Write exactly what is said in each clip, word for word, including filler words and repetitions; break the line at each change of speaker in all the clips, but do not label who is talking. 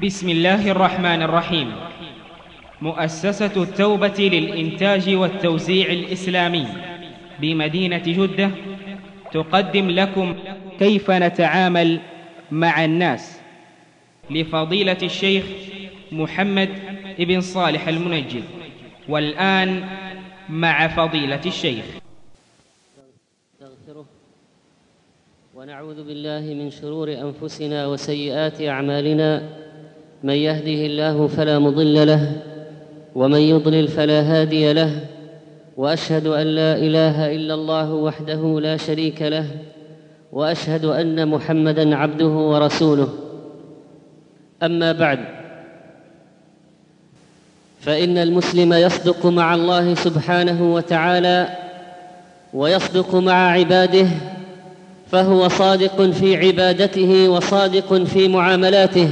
بسم الله الرحمن الرحيم. مؤسسة التوبة للإنتاج والتوزيع الإسلامي بمدينة جدة تقدم لكم كيف نتعامل مع الناس لفضيلة الشيخ محمد بن صالح المنجد. والآن مع فضيلة الشيخ.
نستغفره ونعوذ بالله من شرور أنفسنا وسيئات أعمالنا، من يهده الله فلا مضل له ومن يضلل فلا هادي له، وأشهد أن لا إله إلا الله وحده لا شريك له، وأشهد أن محمدًا عبده ورسوله. أما بعد، فإن المسلم يصدق مع الله سبحانه وتعالى ويصدق مع عباده، فهو صادق في عبادته وصادق في معاملاته.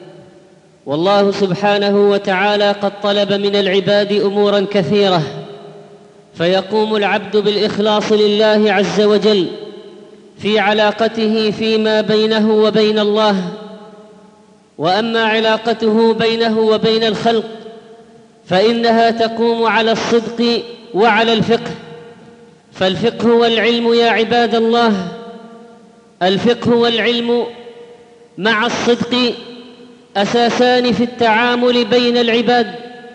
والله سبحانه وتعالى قد طلب من العباد أموراً كثيرة، فيقوم العبد بالإخلاص لله عز وجل في علاقته فيما بينه وبين الله. وأما علاقته بينه وبين الخلق فإنها تقوم على الصدق وعلى الفقه. فالفقه والعلم يا عباد الله، الفقه والعلم مع الصدق أساسان في التعامل بين العباد.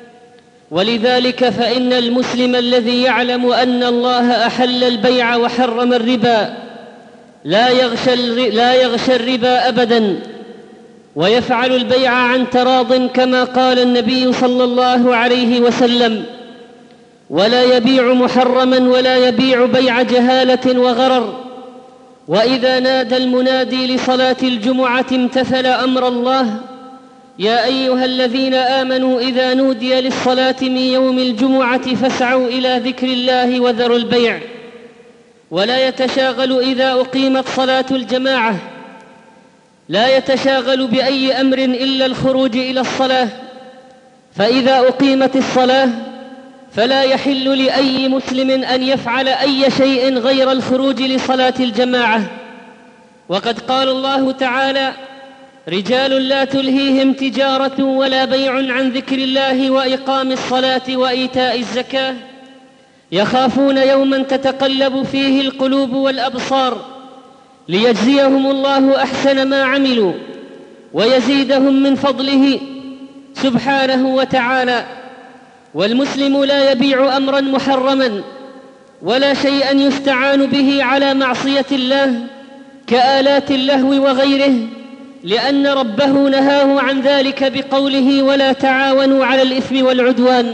ولذلك فإن المسلم الذي يعلم أن الله أحل البيع وحرم الربا لا يغشى لا يغشى الربا أبداً، ويفعل البيع عن تراض كما قال النبي صلى الله عليه وسلم: ولا يبيع محرما ولا يبيع بيع جهالة وغرر. وإذا نادى المنادي لصلاة الجمعة امتثل أمر الله: يا أيها الذين آمنوا إذا نودي للصلاة من يوم الجمعة فاسعوا إلى ذكر الله وذروا البيع. ولا يتشاغل إذا أقيمت صلاة الجماعة، لا يتشاغل بأي أمر إلا الخروج إلى الصلاة. فإذا أقيمت الصلاة فلا يحل لأي مسلم أن يفعل أي شيء غير الخروج لصلاة الجماعة. وقد قال الله تعالى: رجال لا تلهيهم تجارة ولا بيع عن ذكر الله وإقام الصلاة وإيتاء الزكاة يخافون يوما تتقلب فيه القلوب والأبصار ليجزيهم الله أحسن ما عملوا ويزيدهم من فضله سبحانه وتعالى. والمسلم لا يبيع أمرا محرما ولا شيئا يستعان به على معصية الله كآلات اللهو وغيره، لأن ربه نهاه عن ذلك بقوله: ولا تعاونوا على الإثم والعدوان.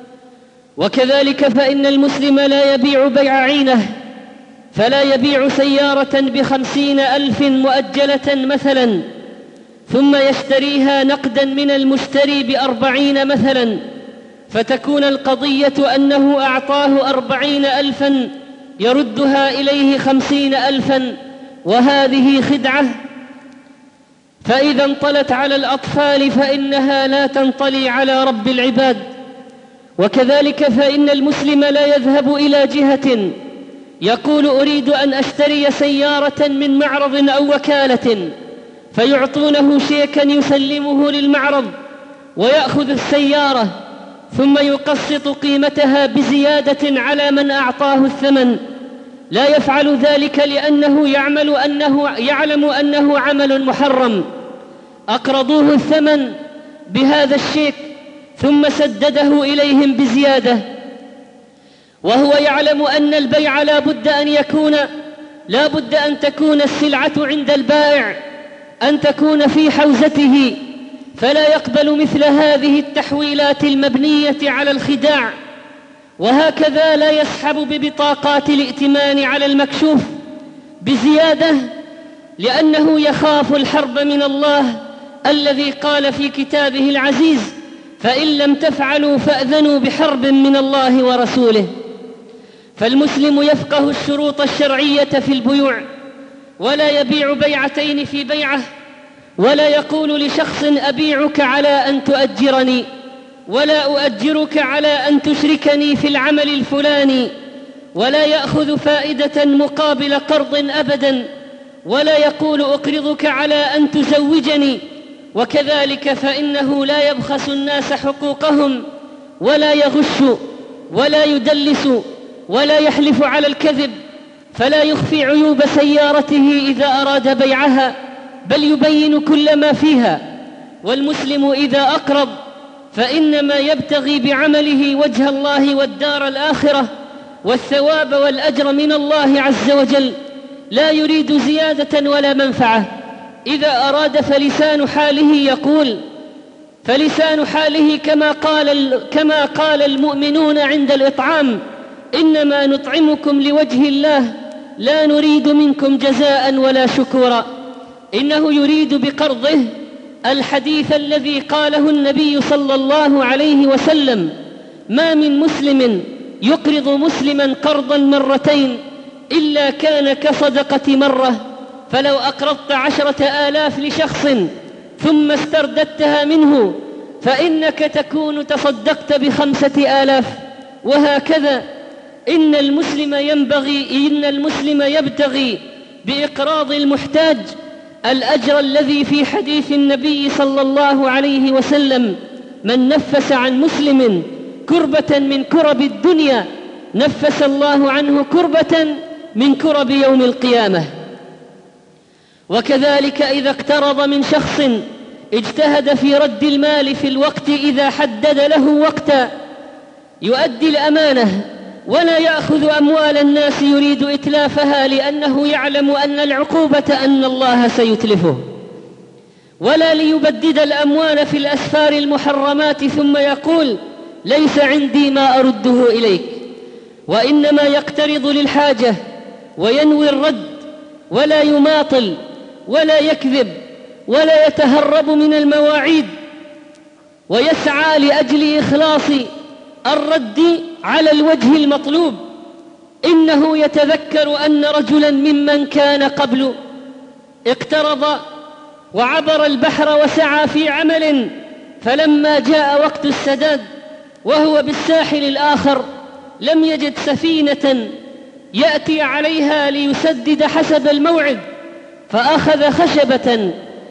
وكذلك فإن المسلم لا يبيع بيع عينه، فلا يبيع سيارة بخمسين ألف مؤجلة مثلا ثم يشتريها نقدا من المشتري بأربعين مثلا، فتكون القضية أنه أعطاه أربعين ألفا يردها إليه خمسين ألفا، وهذه خدعة. فإذا انطلت على الأطفال فإنها لا تنطلي على رب العباد. وكذلك فإن المسلم لا يذهب إلى جهة يقول: أريد أن أشتري سيارة من معرض أو وكالة، فيعطونه شيكا يسلمه للمعرض ويأخذ السيارة ثم يقسط قيمتها بزيادة على من أعطاه الثمن. لا يفعل ذلك لأنه يعمل أنه يعلم أنه عمل محرم. أقرضوه الثمن بهذا الشيك ثم سدده إليهم بزيادة، وهو يعلم أن البيع لا بد أن يكون لا بد أن تكون السلعة عند البائع، أن تكون في حوزته، فلا يقبل مثل هذه التحويلات المبنية على الخداع. وهكذا لا يسحب ببطاقات الائتمان على المكشوف بزيادة، لأنه يخاف الحرب من الله الذي قال في كتابه العزيز: فإن لم تفعلوا فأذنوا بحرب من الله ورسوله. فالمسلم يفقه الشروط الشرعية في البيوع، ولا يبيع بيعتين في بيعة، ولا يقول لشخص: أبيعك على أن تؤجرني، ولا أؤجرك على أن تشركني في العمل الفلاني، ولا يأخذ فائدة مقابل قرض أبدا، ولا يقول: أقرضك على أن تزوجني، وكذلك فإنه لا يبخس الناس حقوقهم ولا يغش ولا يدلس ولا يحلف على الكذب، فلا يخفي عيوب سيارته إذا أراد بيعها، بل يبين كل ما فيها. والمسلم إذا أقرض فإنما يبتغي بعمله وجه الله والدار الآخرة والثواب والأجر من الله عز وجل، لا يريد زيادة ولا منفعة. إذا أراد فلسان حاله يقول فلسان حاله كما قال, كما قال المؤمنون عند الإطعام: إنما نطعمكم لوجه الله لا نريد منكم جزاء ولا شكورا. إنه يريد بقرضه الحديث الذي قاله النبي صلى الله عليه وسلم: ما من مسلم يقرض مسلما قرضا مرتين إلا كان كصدقة مرة. فلو أقرضت عشرة آلاف لشخص ثم استرددتها منه فإنك تكون تصدقت بخمسة آلاف. وهكذا إن المسلم ينبغي إن المسلم يبتغي بإقراض المحتاج الأجر الذي في حديث النبي صلى الله عليه وسلم: من نفس عن مسلم كربة من كرب الدنيا نفس الله عنه كربة من كرب يوم القيامة. وكذلك إذا اقترض من شخص اجتهد في رد المال في الوقت إذا حدد له وقتا، يؤدي الأمانة ولا يأخذ أموال الناس يريد إتلافها لأنه يعلم أن العقوبة أن الله سيتلفه، ولا ليبدد الأموال في الأسفار المحرمات ثم يقول: ليس عندي ما أرده إليك. وإنما يقترض للحاجة وينوي الرد، ولا يماطل ولا يكذب ولا يتهرب من المواعيد، ويسعى لأجل إخلاص الرد على الوجه المطلوب. إنه يتذكر أن رجلا ممن كان قبل اقترض وعبر البحر وسعى في عمل، فلما جاء وقت السداد وهو بالساحل الآخر لم يجد سفينة يأتي عليها ليسدد حسب الموعد، فأخذ خشبة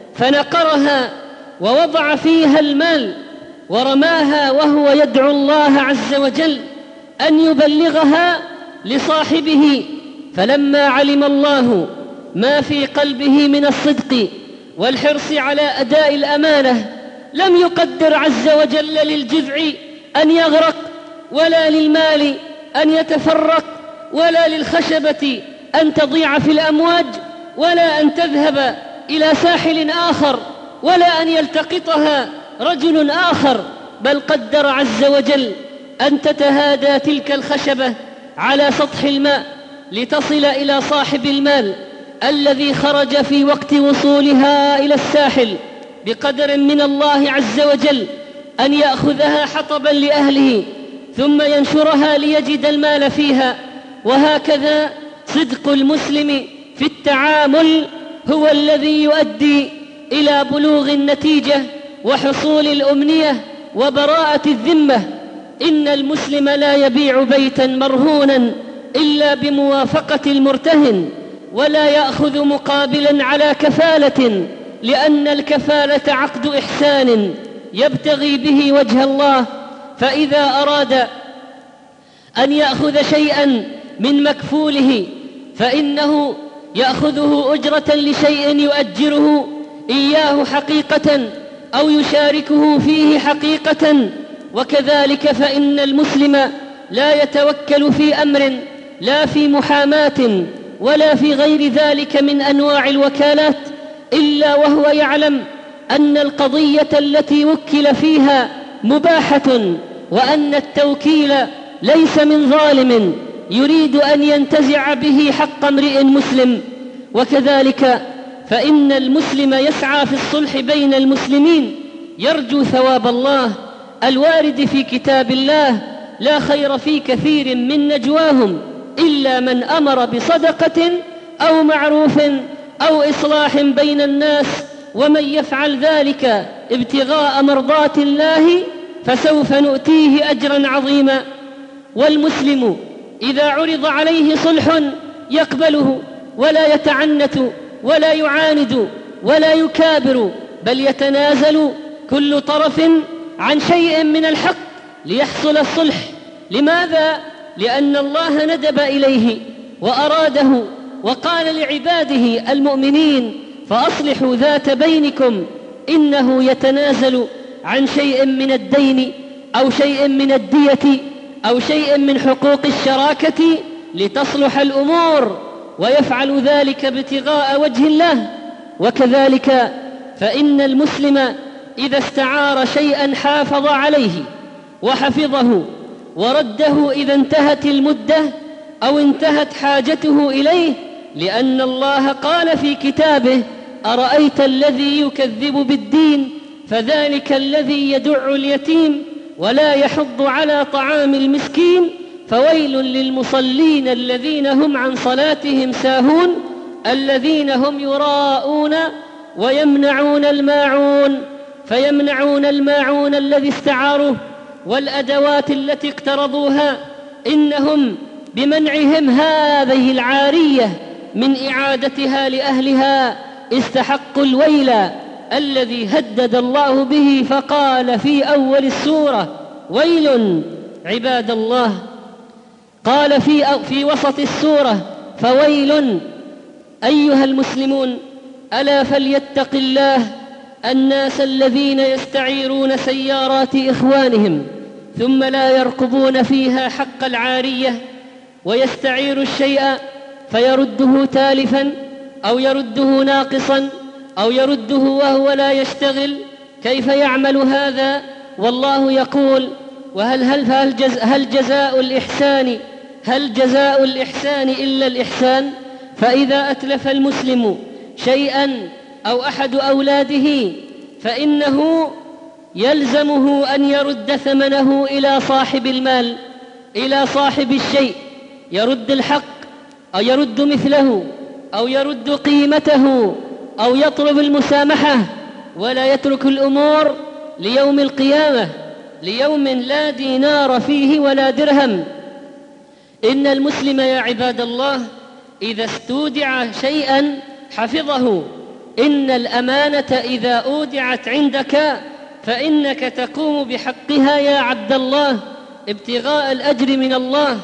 فنقرها ووضع فيها المال ورماها وهو يدعو الله عز وجل أن يبلغها لصاحبه. فلما علم الله ما في قلبه من الصدق والحرص على أداء الأمانة لم يقدر عز وجل للجذع أن يغرق، ولا للمال أن يتفرق، ولا للخشبة أن تضيع في الأمواج، ولا أن تذهب إلى ساحل آخر، ولا أن يلتقطها رجل آخر، بل قدر عز وجل أن تتهادى تلك الخشبة على سطح الماء لتصل إلى صاحب المال الذي خرج في وقت وصولها إلى الساحل بقدر من الله عز وجل أن يأخذها حطبا لأهله ثم ينشرها ليجد المال فيها. وهكذا صدق المسلم في التعامل هو الذي يؤدي إلى بلوغ النتيجة وحصول الأمنية وبراءة الذمة. إن المسلم لا يبيع بيتا مرهونا إلا بموافقة المرتهن، ولا يأخذ مقابلا على كفالة، لأن الكفالة عقد إحسان يبتغي به وجه الله. فإذا أراد أن يأخذ شيئا من مكفوله فإنه يأخذه أجرة لشيء يؤجره إياه حقيقة أو يشاركه فيه حقيقة. وكذلك فإن المسلم لا يتوكل في أمر لا في محاماة ولا في غير ذلك من أنواع الوكالات إلا وهو يعلم أن القضية التي وكل فيها مباحة، وأن التوكيل ليس من ظالم يريد أن ينتزع به حق امرئ مسلم. وكذلك فإن المسلم يسعى في الصلح بين المسلمين يرجو ثواب الله الوارد في كتاب الله: لا خير في كثير من نجواهم إلا من أمر بصدقة أو معروف أو إصلاح بين الناس، ومن يفعل ذلك ابتغاء مرضات الله فسوف نؤتيه أجرا عظيما. والمسلم إذا عرض عليه صلح يقبله ولا يتعنت ولا يعاند ولا يكابر بل يتنازل كل طرف عن شيء من الحق ليحصل الصلح. لماذا؟ لأن الله ندب إليه وأراده وقال لعباده المؤمنين: فأصلحوا ذات بينكم. إنه يتنازل عن شيء من الدين أو شيء من الدية أو شيء من حقوق الشراكة لتصلح الأمور، ويفعل ذلك ابتغاء وجه الله. وكذلك فإن المسلم إذا استعار شيئا حافظ عليه وحفظه ورده إذا انتهت المدة أو انتهت حاجته إليه، لأن الله قال في كتابه: أرأيت الذي يكذب بالدين فذلك الذي يدع اليتيم ولا يحض على طعام المسكين فويل للمصلين الذين هم عن صلاتهم ساهون الذين هم يراءون ويمنعون الماعون. فيمنعون الماعون الذي استعاروه والأدوات التي اقترضوها، إنهم بمنعهم هذه العارية من إعادتها لأهلها استحقوا الويل الذي هدد الله به، فقال في أول السورة: ويل. عباد الله، قال في, في وسط السورة: فويل. أيها المسلمون، ألا فليتق الله الناس الذين يستعيرون سيارات إخوانهم ثم لا يرقبون فيها حق العارية، ويستعير الشيء فيرده تالفا أو يرده ناقصا أو يرده وهو لا يشتغل. كيف يعمل هذا؟ والله يقول: وهل هل هل, جز هل جزاء الإحسان هل جزاء الإحسان إلا الإحسان؟ فإذا أتلف المسلم شيئا أو أحد أولاده فإنه يلزمه أن يرد ثمنه إلى صاحب المال، إلى صاحب الشيء، يرد الحق أو يرد مثله أو يرد قيمته أو يطلب المسامحة، ولا يترك الأمور ليوم القيامة، ليوم لا دينار فيه ولا درهم. إن المسلم يا عباد الله إذا استودع شيئا حفظه. إن الأمانة إذا أودعت عندك فإنك تقوم بحقها يا عبد الله ابتغاء الأجر من الله،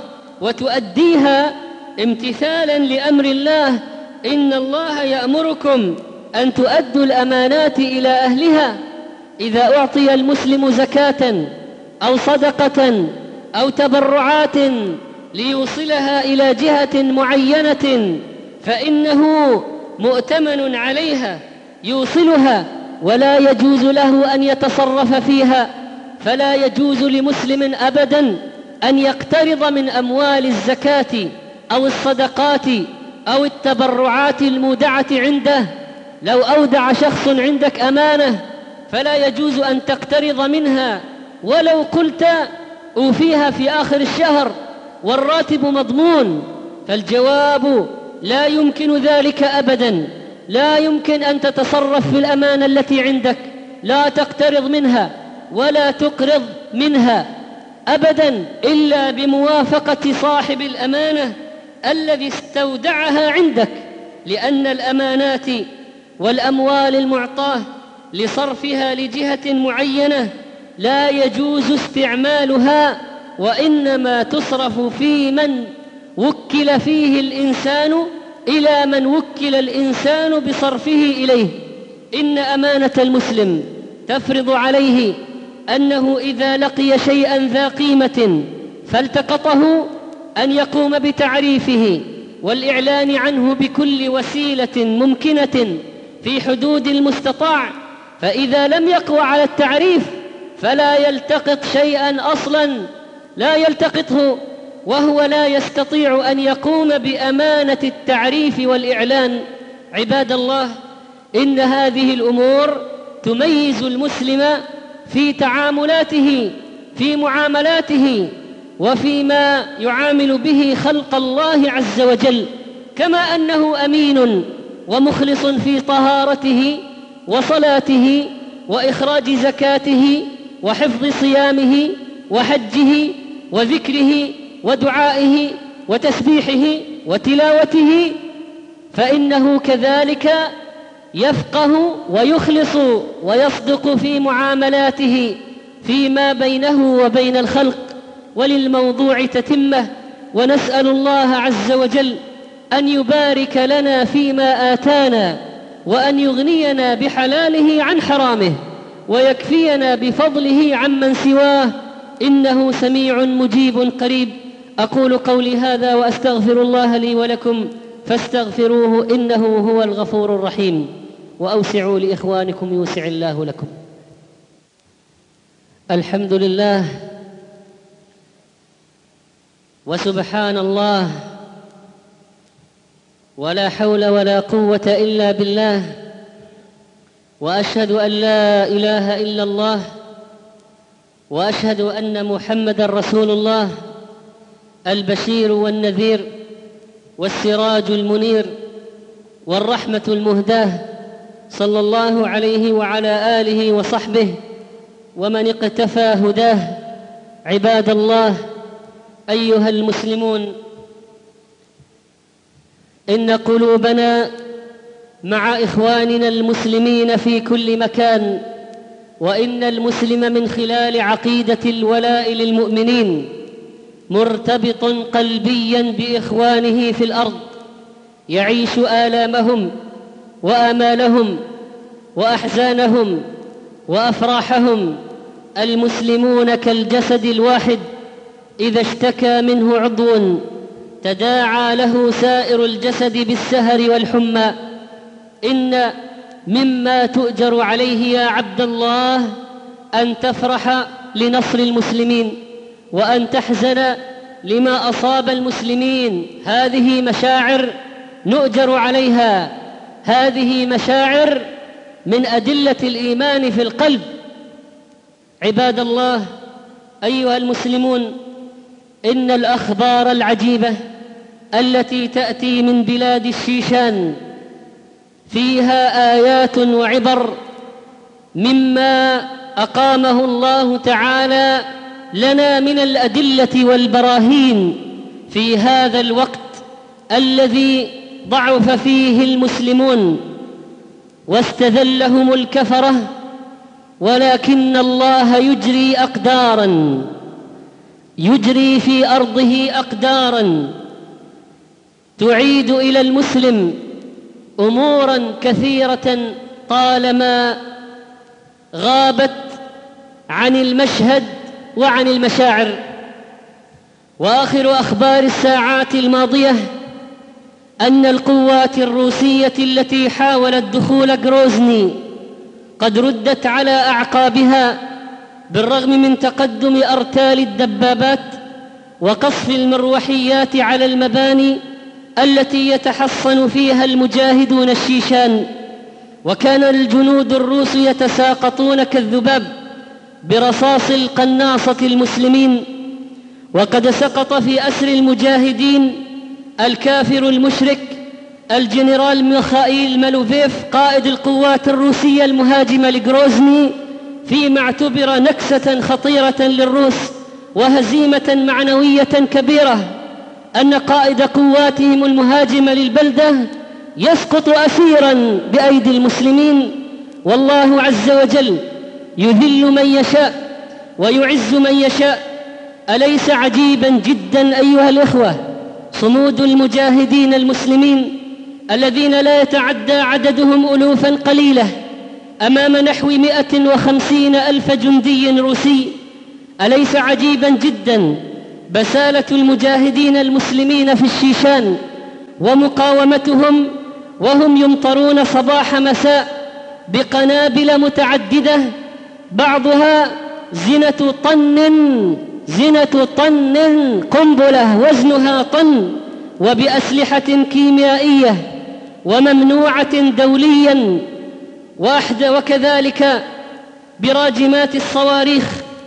وتؤديها امتثالا لأمر الله. إن الله يأمركم أن تؤدوا الأمانات إلى أهلها. إذا أعطي المسلم زكاة أو صدقة أو تبرعات ليوصلها إلى جهة معينة فإنه مؤتمن عليها يوصلها، ولا يجوز له أن يتصرف فيها. فلا يجوز لمسلم أبدا أن يقترض من أموال الزكاة أو الصدقات أو التبرعات المودعة عنده. لو أودع شخص عندك أمانة فلا يجوز أن تقترض منها، ولو قلت أوفيها في آخر الشهر والراتب مضمون. فالجواب: لا يمكن ذلك أبدا. لا يمكن أن تتصرف في الأمانة التي عندك، لا تقترض منها ولا تقرض منها أبدا إلا بموافقة صاحب الأمانة الذي استودعها عندك، لأن الأمانات والأموال المعطاة لصرفها لجهة معينة لا يجوز استعمالها، وإنما تصرف في من وكل فيه الإنسان إلى من وكل الإنسان بصرفه إليه. إن أمانة المسلم تفرض عليه أنه إذا لقي شيئا ذا قيمة فالتقطه أن يقوم بتعريفه والإعلان عنه بكل وسيلة ممكنة في حدود المستطاع. فإذا لم يقوى على التعريف فلا يلتقط شيئا أصلا، لا يلتقطه وهو لا يستطيع أن يقوم بأمانة التعريف والإعلان. عباد الله، إن هذه الأمور تميز المسلم في تعاملاته، في معاملاته، وفيما يعامل به خلق الله عز وجل، كما أنه أمين ومخلص في طهارته وصلاته وإخراج زكاته وحفظ صيامه وحجه وذكره ودعائه وتسبيحه وتلاوته، فإنه كذلك يفقه ويخلص ويصدق في معاملاته فيما بينه وبين الخلق، وللموضوع تتمة. ونسأل الله عز وجل أن يبارك لنا فيما آتانا، وأن يغنينا بحلاله عن حرامه، ويكفينا بفضله عمن سواه، إنه سميع مجيب قريب. أقول قولي هذا وأستغفر الله لي ولكم فاستغفروه إنه هو الغفور الرحيم. وأوسعوا لإخوانكم يوسع الله لكم. الحمد لله وسبحان الله ولا حول ولا قوة إلا بالله، وأشهد أن لا إله إلا الله، وأشهد أن محمدًا رسول الله، البشير والنذير والسراج المنير والرحمة المهداة، صلى الله عليه وعلى آله وصحبه ومن اقتفى هداه. عباد الله أيها المسلمون، إن قلوبنا مع إخواننا المسلمين في كل مكان، وإن المسلم من خلال عقيدة الولاء للمؤمنين مرتبط قلبيا بإخوانه في الأرض، يعيش آلامهم وآمالهم وأحزانهم وأفراحهم. المسلمون كالجسد الواحد، إذا اشتكى منه عضو تداعى له سائر الجسد بالسهر والحمى. إن مما تؤجر عليه يا عبد الله أن تفرح لنصر المسلمين، وأن تحزن لما أصاب المسلمين. هذه مشاعر نؤجر عليها، هذه مشاعر من أدلة الإيمان في القلب. عباد الله أيها المسلمون، إن الأخبار العجيبة التي تأتي من بلاد الشيشان فيها آيات وعبر مما أقامه الله تعالى لنا من الأدلة والبراهين في هذا الوقت الذي ضعف فيه المسلمون واستذلهم الكفرة، ولكن الله يجري أقداراً، يجري في أرضه أقداراً تعيد إلى المسلم أموراً كثيرة طالما غابت عن المشهد وعن المشاعر. وآخر أخبار الساعات الماضية أن القوات الروسية التي حاولت دخول غروزني قد ردت على أعقابها، بالرغم من تقدم أرتال الدبابات وقصف المروحيات على المباني التي يتحصن فيها المجاهدون الشيشان. وكان الجنود الروس يتساقطون كالذباب برصاص القناصة المسلمين، وقد سقط في أسر المجاهدين الكافر المشرك الجنرال ميخائيل مالوفيف قائد القوات الروسية المهاجمة لغروزني، فيما اعتبر نكسة خطيرة للروس وهزيمة معنوية كبيرة أن قائد قواتهم المهاجمة للبلدة يسقط أسيراً بأيدي المسلمين. والله عز وجل يذل من يشاء ويعز من يشاء. أليس عجيباً جداً أيها الإخوة صمود المجاهدين المسلمين الذين لا يتعدى عددهم ألوفاً قليلة أمام نحو مئة وخمسين ألف جندي روسي؟ أليس عجيباً جداً بسالة المجاهدين المسلمين في الشيشان ومقاومتهم وهم يمطرون صباح مساء بقنابل متعددة بعضها زنة طن زنة طن قنبلة وزنها طن، وبأسلحة كيميائية وممنوعة دوليا، وأحد وكذلك براجمات الصواريخ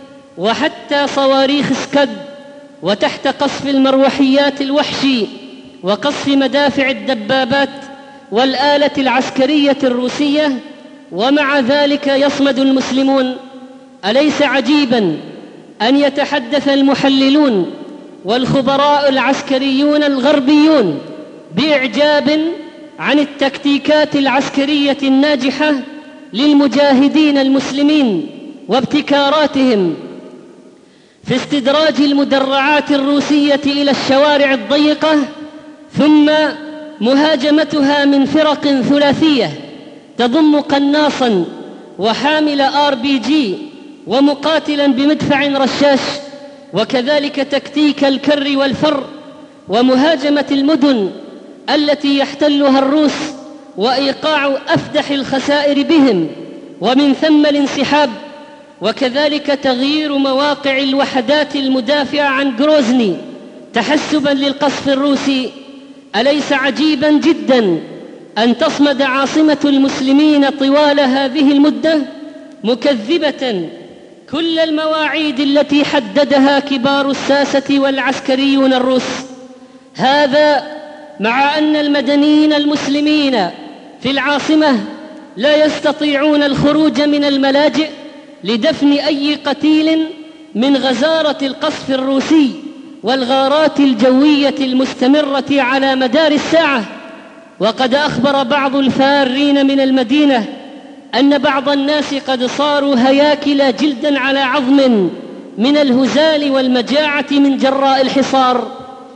وحتى صواريخ سكد، وتحت قصف المروحيات الوحشي وقصف مدافع الدبابات والآلة العسكرية الروسية، ومع ذلك يصمد المسلمون. أليس عجيباً أن يتحدث المحللون والخبراء العسكريون الغربيون بإعجاب عن التكتيكات العسكرية الناجحة للمجاهدين المسلمين وابتكاراتهم في استدراج المدرعات الروسية إلى الشوارع الضيقة، ثم مهاجمتها من فرق ثلاثية تضم قناصا وحامل آر بي جي ومقاتلا بمدفع رشاش، وكذلك تكتيك الكر والفر ومهاجمة المدن التي يحتلها الروس وإيقاع أفدح الخسائر بهم، ومن ثم الانسحاب، وكذلك تغيير مواقع الوحدات المدافعة عن غروزني تحسبا للقصف الروسي. أليس عجيبا جدا أن تصمد عاصمة المسلمين طوال هذه المدة مكذبة كل المواعيد التي حددها كبار الساسة والعسكريون الروس؟ هذا مع أن المدنيين المسلمين في العاصمة لا يستطيعون الخروج من الملاجئ لدفن أي قتيل من غزارة القصف الروسي والغارات الجوية المستمرة على مدار الساعة. وقد أخبر بعض الفارين من المدينة أن بعض الناس قد صاروا هياكل جلدا على عظم من الهزال والمجاعة من جراء الحصار.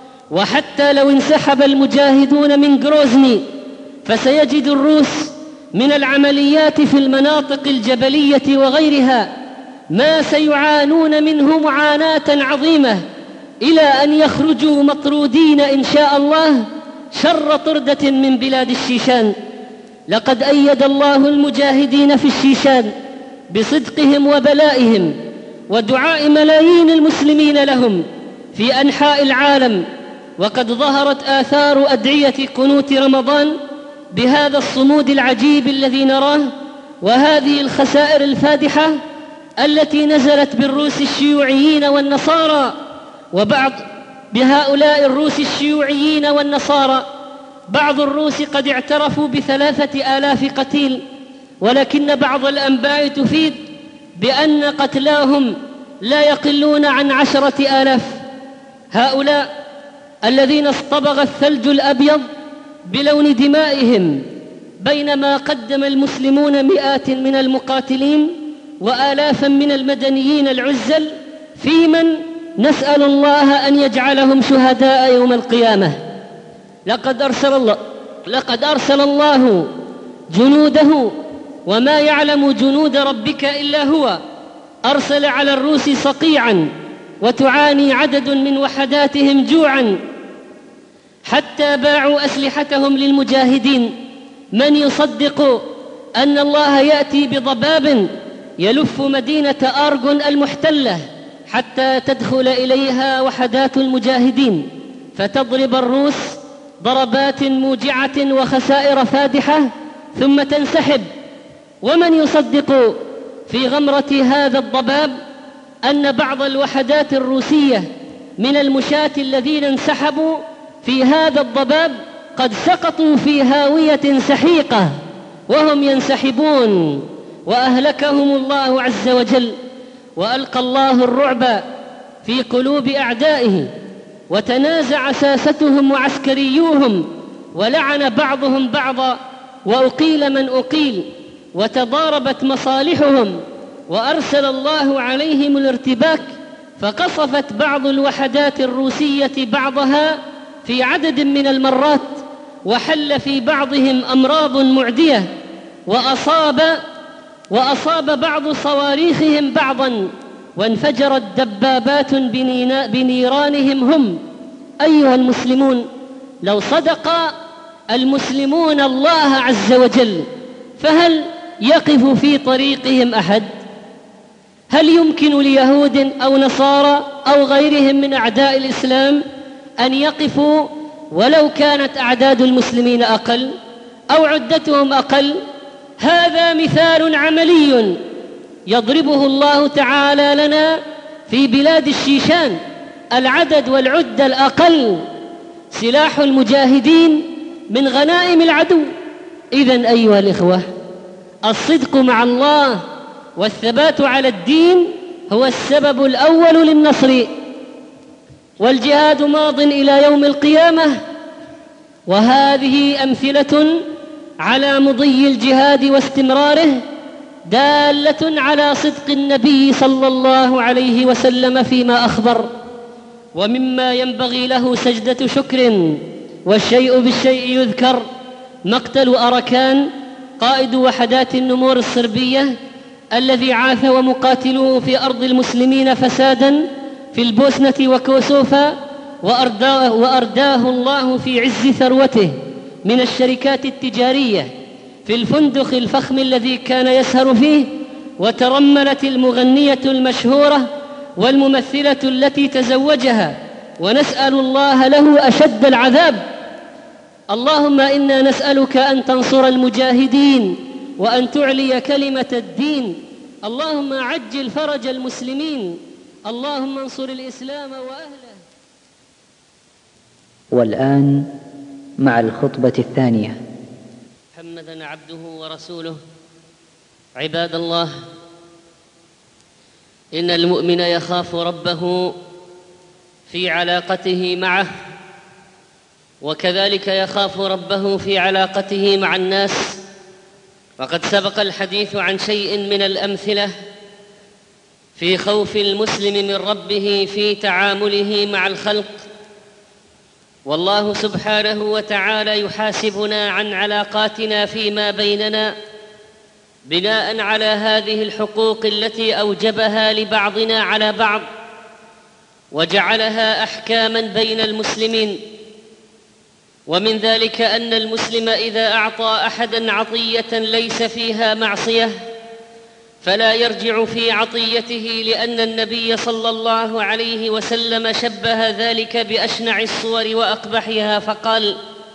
وحتى لو انسحب المجاهدون من غروزني فسيجد الروس من العمليات في المناطق الجبلية وغيرها ما سيعانون منه معاناة عظيمة، إلى أن يخرجوا مطرودين إن شاء الله شر طردة من بلاد الشيشان. لقد أيد الله المجاهدين في الشيشان بصدقهم وبلائهم ودعاء ملايين المسلمين لهم في أنحاء العالم، وقد ظهرت آثار أدعية قنوت رمضان بهذا الصمود العجيب الذي نراه، وهذه الخسائر الفادحة التي نزلت بالروس الشيوعيين والنصارى. وبعض بهؤلاء الروس الشيوعيين والنصارى بعض الروس قد اعترفوا بثلاثة آلاف قتيل، ولكن بعض الأنباء تفيد بأن قتلاهم لا يقلون عن عشرة آلاف. هؤلاء الذين اصطبغ الثلج الأبيض بلون دمائهم، بينما قدم المسلمون مئات من المقاتلين وآلافا من المدنيين العزل، في من نسأل الله أن يجعلهم شهداء يوم القيامة. لقد أرسل الله, لقد أرسل الله جنوده، وما يعلم جنود ربك إلا هو. أرسل على الروس صقيعا، وتعاني عدد من وحداتهم جوعا حتى باعوا أسلحتهم للمجاهدين. من يصدق أن الله يأتي بضباب يلف مدينة أرغون المحتلة حتى تدخل إليها وحدات المجاهدين فتضرب الروس ضربات موجعة وخسائر فادحة ثم تنسحب؟ ومن يصدق في غمرة هذا الضباب أن بعض الوحدات الروسية من المشاة الذين انسحبوا في هذا الضباب قد سقطوا في هاوية سحيقة وهم ينسحبون، وأهلكهم الله عز وجل، وألقى الله الرعب في قلوب أعدائه، وتنازع ساستهم وعسكريوهم، ولعن بعضهم بعضا، وأقيل من أقيل، وتضاربت مصالحهم، وأرسل الله عليهم الارتباك، فقصفت بعض الوحدات الروسية بعضها في عدد من المرات، وحل في بعضهم أمراض معدية، وأصاب وأصاب بعض صواريخهم بعضا، وانفجرت دبابات بنيرانهم هم. أيها المسلمون، لو صدق المسلمون الله عز وجل فهل يقف في طريقهم أحد؟ هل يمكن ليهود أو نصارى أو غيرهم من أعداء الإسلام أن يقفوا ولو كانت أعداد المسلمين أقل أو عدتهم أقل؟ هذا مثال عملي يضربه الله تعالى لنا في بلاد الشيشان. العدد والعدة الأقل سلاح المجاهدين من غنائم العدو. إذن أيها الإخوة، الصدق مع الله والثبات على الدين هو السبب الأول للنصر، والجهاد ماض إلى يوم القيامة، وهذه أمثلة على مضي الجهاد واستمراره، دالة على صدق النبي صلى الله عليه وسلم فيما أخبر. ومما ينبغي له سجدة شكر والشيء بالشيء يذكر مقتل أركان قائد وحدات النمور الصربية الذي عاث ومقاتلوه في أرض المسلمين فسادا في البوسنة وكوسوفا، وأرداه, وأرداه الله في عز ثروته من الشركات التجارية في الفندق الفخم الذي كان يسهر فيه. وترملت المغنية المشهورة والممثلة التي تزوجها، ونسأل الله له أشد العذاب. اللهم إنا نسألك أن تنصر المجاهدين وأن تعلي كلمة الدين. اللهم عجل فرج المسلمين. اللهم انصر الإسلام وأهله.
والآن مع الخطبة الثانية.
محمدًا عبده ورسوله. عباد الله، إن المؤمن يخاف ربه في علاقته معه، وكذلك يخاف ربه في علاقته مع الناس. وقد سبق الحديث عن شيء من الأمثلة في خوف المسلم من ربه في تعامله مع الخلق. والله سبحانه وتعالى يحاسبنا عن علاقاتنا فيما بيننا بناء على هذه الحقوق التي أوجبها لبعضنا على بعض، وجعلها أحكاماً بين المسلمين. ومن ذلك أن المسلم إذا أعطى أحداً عطية ليس فيها معصية فلا يرجع في عطيته، لأن النبي صلى الله عليه وسلم شبه ذلك بأشنع الصور وأقبحها، فقال: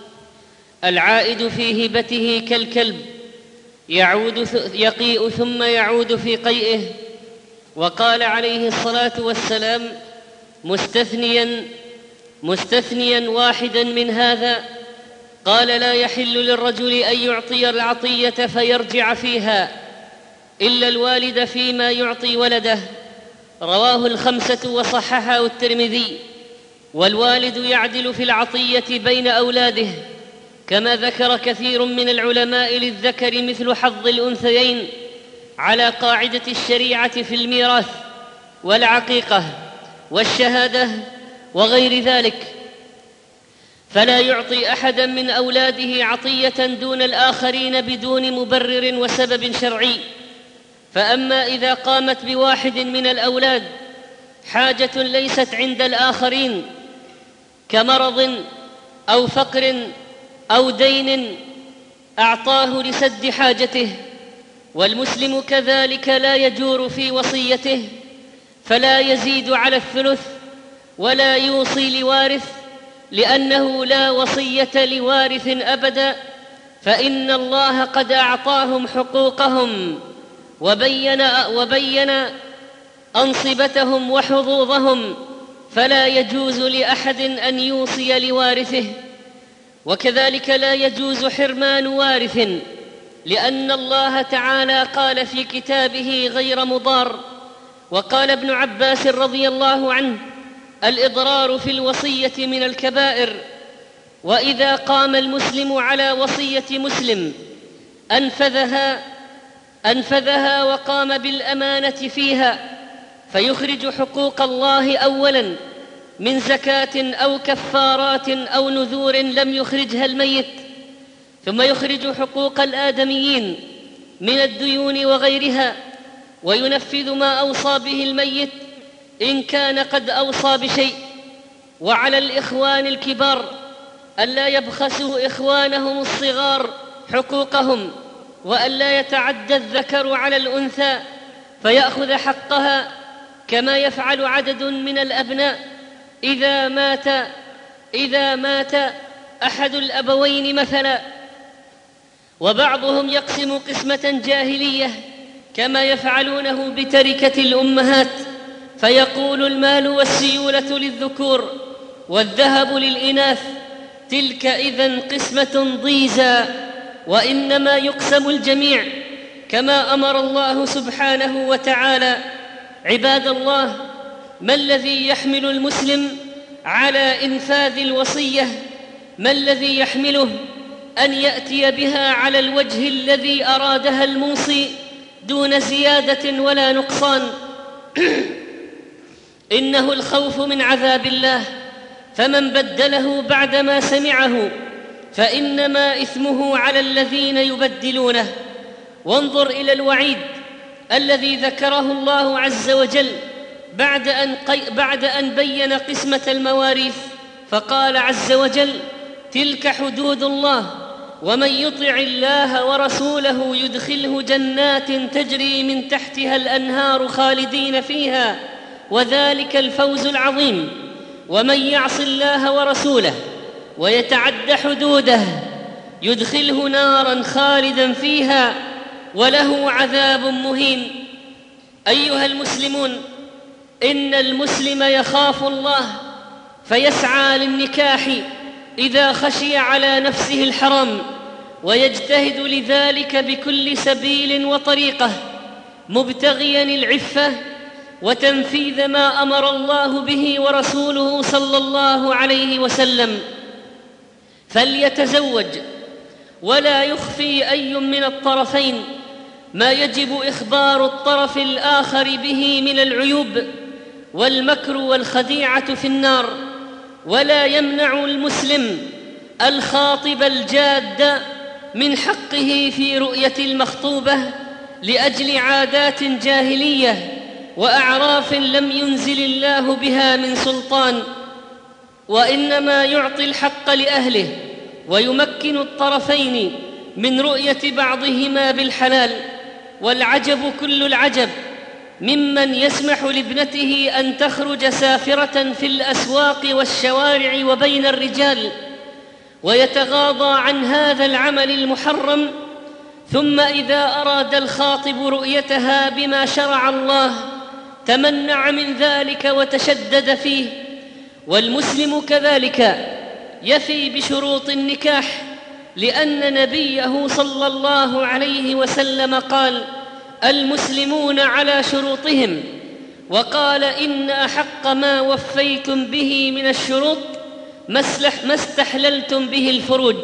العائد في هبته كالكلب يعود يقيء ثم يعود في قيئه. وقال عليه الصلاة والسلام مستثنيا مستثنيا واحدا من هذا، قال: لا يحل للرجل أن يعطي العطية فيرجع فيها إلا الوالد فيما يعطي ولده. رواه الخمسة وصححه الترمذي. والوالد يعدل في العطية بين أولاده، كما ذكر كثير من العلماء للذكر مثل حظ الأنثيين على قاعدة الشريعة في الميراث والعقيقة والشهادة وغير ذلك. فلا يعطي أحدا من أولاده عطية دون الآخرين بدون مبرر وسبب شرعي. فأما إذا قامت بواحد من الأولاد حاجة ليست عند الآخرين كمرض أو فقر أو دين أعطاه لسد حاجته، والمسلم كذلك لا يجور في وصيته، فلا يزيد على الثلث ولا يوصي لوارث، لأنه لا وصية لوارث أبدا، فإن الله قد أعطاهم حقوقهم وبين, وبين أنصبتهم وحظوظهم، فلا يجوز لأحد أن يوصي لوارثه. وكذلك لا يجوز حرمان وارث، لأن الله تعالى قال في كتابه غير مضار. وقال ابن عباس رضي الله عنه: الإضرار في الوصية من الكبائر. وإذا قام المسلم على وصية مسلم أنفذها أنفذها وقام بالأمانة فيها، فيخرج حقوق الله أولاً من زكاة أو كفارات أو نذور لم يخرجها الميت، ثم يخرج حقوق الآدميين من الديون وغيرها، وينفذ ما أوصى به الميت إن كان قد أوصى بشيء. وعلى الإخوان الكبار ألا يبخسوا إخوانهم الصغار حقوقهم، وألا يتعدى الذكر على الأنثى فيأخذ حقها، كما يفعل عدد من الأبناء إذا مات إذا مات أحد الأبوين مثلا. وبعضهم يقسم قسمة جاهلية كما يفعلونه بتركة الأمهات، فيقول: المال والسيولة للذكور والذهب للإناث، تلك إذن قسمة ضيزى، وإنما يقسم الجميع كما أمر الله سبحانه وتعالى. عباد الله، ما الذي يحمل المسلم على إنفاذ الوصية ما الذي يحمله أن يأتي بها على الوجه الذي أرادها الموصي دون زيادة ولا نقصان؟ إنه الخوف من عذاب الله، فمن بدله بعدما سمعه فإنما إثمه على الذين يبدلونه. وانظر إلى الوعيد الذي ذكره الله عز وجل بعد أن, بعد أن بين قسمة المواريث، فقال عز وجل: تلك حدود الله ومن يطع الله ورسوله يدخله جنات تجري من تحتها الأنهار خالدين فيها وذلك الفوز العظيم. ومن يعص الله ورسوله ويتعد حدوده يدخله نارا خالدا فيها وله عذاب مهين. أيها المسلمون، إن المسلم يخاف الله فيسعى للنكاح إذا خشي على نفسه الحرام، ويجتهد لذلك بكل سبيل وطريقة، مبتغيا العفة وتنفيذ ما أمر الله به ورسوله صلى الله عليه وسلم. فليتزوج ولا يخفي أي من الطرفين ما يجب إخبار الطرف الآخر به من العيوب والمكر والخديعة في النار. ولا يمنع المسلم الخاطب الجاد من حقه في رؤية المخطوبة لأجل عادات جاهلية وأعراف لم ينزل الله بها من سلطان، وإنما يعطي الحق لأهله ويمكن الطرفين من رؤية بعضهما بالحلال. والعجب كل العجب ممن يسمح لابنته أن تخرج سافرة في الأسواق والشوارع وبين الرجال ويتغاضى عن هذا العمل المحرم، ثم إذا أراد الخاطب رؤيتها بما شرع الله تمنع من ذلك وتشدد فيه. والمسلم كذلك يفي بشروط النكاح، لأن نبيه صلى الله عليه وسلم قال: المسلمون على شروطهم، وقال: إن أحق ما وفيتم به من الشروط ما استحللتم به الفروج.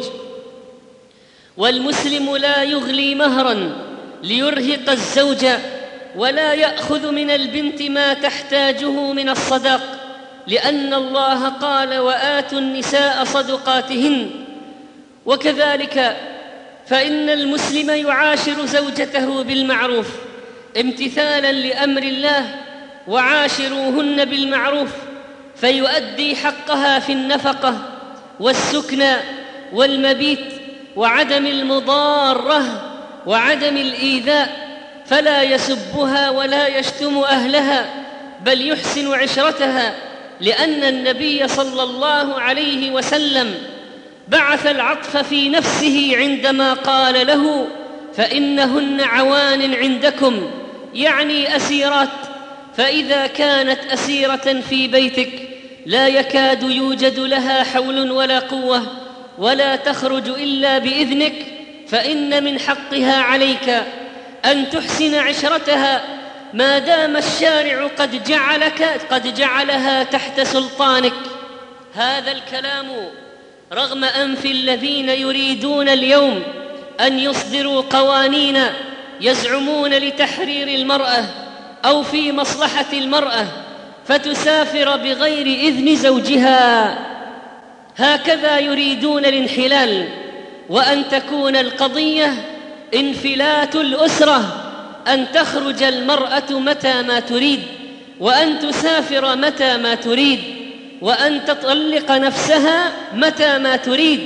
والمسلم لا يغلي مهرا ليرهق الزوج، ولا يأخذ من البنت ما تحتاجه من الصداق، لأن الله قال: وآتوا النساء صدقاتهن. وكذلك فإن المسلم يعاشر زوجته بالمعروف امتثالا لأمر الله: وعاشروهن بالمعروف، فيؤدي حقها في النفقة والسكنى والمبيت وعدم المضارة وعدم الإيذاء، فلا يسبها ولا يشتم أهلها، بل يحسن عشرتها، لأن النبي صلى الله عليه وسلم بعث العطف في نفسه عندما قال له: فإنهن عوان عندكم، يعني أسيرات. فإذا كانت أسيرة في بيتك لا يكاد يوجد لها حول ولا قوة ولا تخرج إلا بإذنك، فإن من حقها عليك أن تحسن عشرتها ما دام الشارع قد جعلك قد جعلها تحت سلطانك. هذا الكلام رغم أنف الذين يريدون اليوم أن يصدروا قوانين يزعمون لتحرير المرأة أو في مصلحة المرأة فتسافر بغير إذن زوجها. هكذا يريدون الانحلال، وأن تكون القضية انفلات الأسرة، أن تخرج المرأة متى ما تريد، وأن تسافر متى ما تريد، وأن تطلق نفسها متى ما تريد.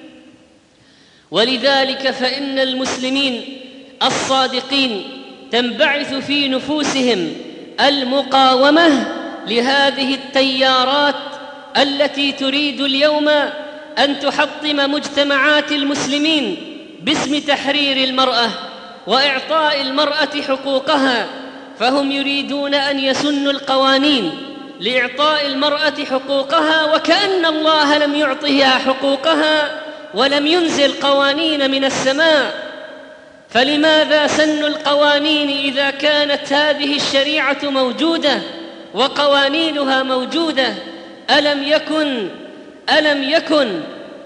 ولذلك فإن المسلمين الصادقين تنبعث في نفوسهم المقاومة لهذه التيارات التي تريد اليوم أن تحطم مجتمعات المسلمين باسم تحرير المرأة وإعطاء المرأة حقوقها. فهم يريدون أن يسنوا القوانين لإعطاء المرأة حقوقها، وكأن الله لم يعطها حقوقها ولم ينزل قوانين من السماء. فلماذا سنوا القوانين إذا كانت هذه الشريعة موجودة وقوانينها موجودة؟ ألم يكن ألم يكن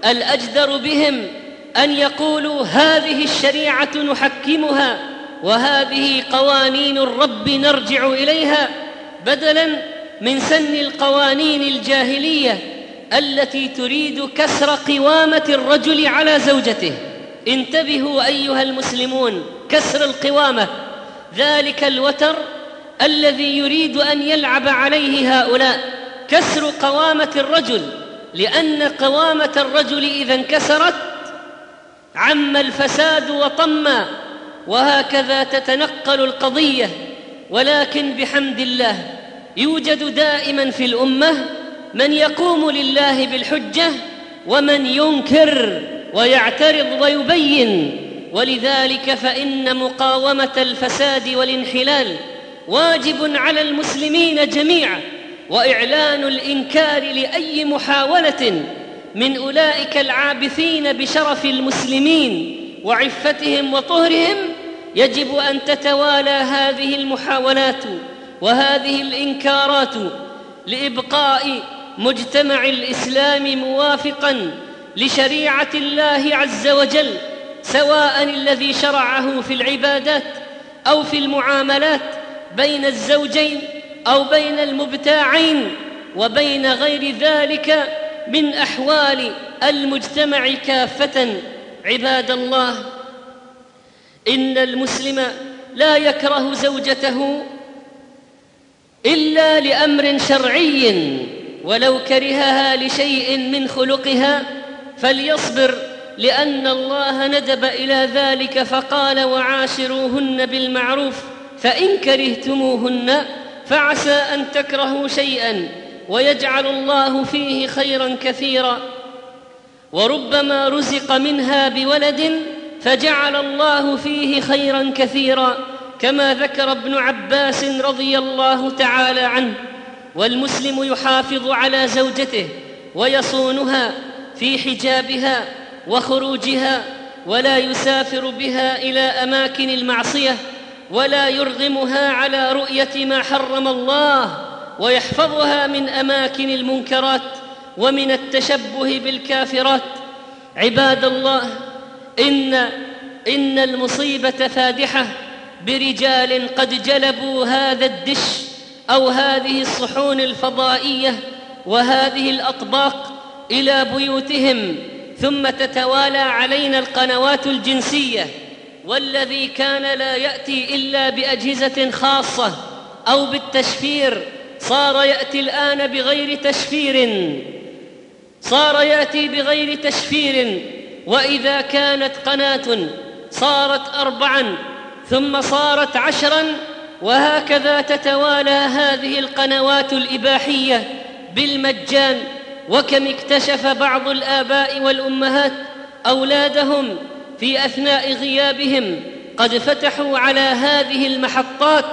الأجدر بهم أن يقولوا هذه الشريعة نحكمها وهذه قوانين الرب نرجع إليها، بدلاً من سن القوانين الجاهلية التي تريد كسر قوامة الرجل على زوجته. انتبهوا أيها المسلمون، كسر القوامة، ذلك الوتر الذي يريد أن يلعب عليه هؤلاء، كسر قوامة الرجل، لأن قوامة الرجل إذا انكسرت عم الفساد وطمّ، وهكذا تتنقل القضية. ولكن بحمد الله يوجد دائما في الأمة من يقوم لله بالحجة ومن ينكر ويعترض ويبين، ولذلك فإن مقاومة الفساد والانحلال واجب على المسلمين جميعا، وإعلان الإنكار لأي محاولة من أولئك العابثين بشرف المسلمين وعفتهم وطهرهم يجب أن تتوالى هذه المحاولات وهذه الإنكارات لإبقاء مجتمع الإسلام موافقاً لشريعة الله عز وجل، سواء الذي شرعه في العبادات أو في المعاملات بين الزوجين أو بين المبتاعين وبين غير ذلك من أحوال المجتمع كافة. عباد الله، إن المسلم لا يكره زوجته إلا لأمر شرعي، ولو كرهها لشيء من خلقها فليصبر، لأن الله ندب إلى ذلك فقال وعاشروهن بالمعروف، فإن كرهتموهن فعسى أن تكرهوا شيئا ويجعل الله فيه خيرا كثيرا. وربما رزق منها بولد فجعل الله فيه خيرا كثيرا، كما ذكر ابن عباس رضي الله تعالى عنه. والمسلم يحافظ على زوجته ويصونها في حجابها وخروجها، ولا يسافر بها إلى أماكن المعصية، ولا يرغمها على رؤية ما حرم الله، ويحفظها من أماكن المنكرات ومن التشبه بالكافرات. عباد الله، إن إن المصيبة فادحة برجال قد جلبوا هذا الدش أو هذه الصحون الفضائية وهذه الأطباق إلى بيوتهم، ثم تتوالى علينا القنوات الجنسية، والذي كان لا يأتي إلا بأجهزة خاصة أو بالتشفير صار يأتي الآن بغير تشفير صار يأتي بغير تشفير وإذا كانت قناة صارت أربعاً ثم صارت عشراً، وهكذا تتوالى هذه القنوات الإباحية بالمجان. وكم اكتشف بعض الآباء والأمهات أولادهم في أثناء غيابهم قد فتحوا على هذه المحطات.